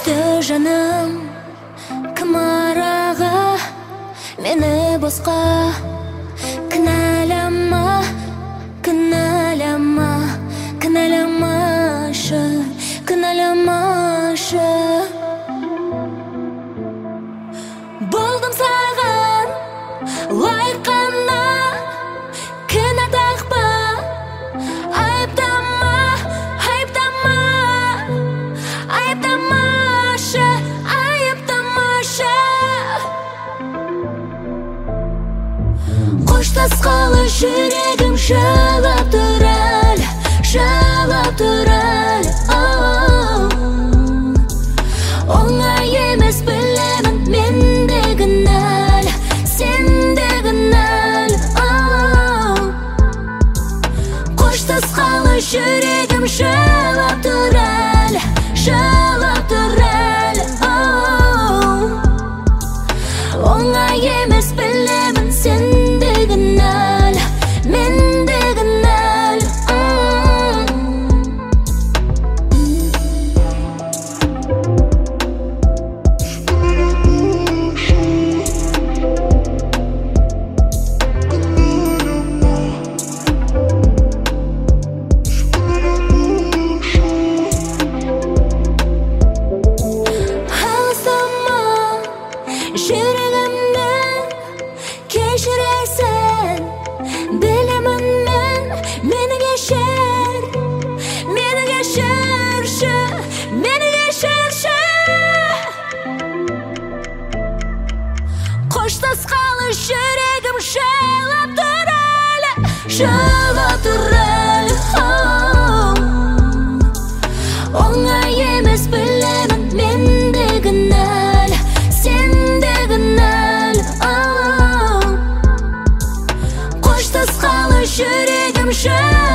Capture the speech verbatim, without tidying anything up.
Өсті жаным кім араға, мені босқа кінәлама, кінәлама, кінәламашы, кінәламашы. Болдым саған лайық қана, кінә тақпа, айыптама, айыптама, айыптамашы, айыптамашы. Қоштасқалы жүрегім жылап тұр әлі, жылап тұр әлі. Оңай емес білемін, мен де кінәлі, сен де кінәлі. Қоштасқалы жүрегім жылап тұр әлі, жылап тұр әлі. Оңай емес білемін, сен де кінәлі, мен де кінәлі. Жүрегімнен кешіресің, білемін мен, мені кешір, мені кешірші, мені кешірші. Қоштасқалы жүрегім жылап тұр әлі, жылап тұр әлі. Оңай емес білемін, мен де кінәлі, сен де кінәлі. Қоштасқалы жүрегім жылап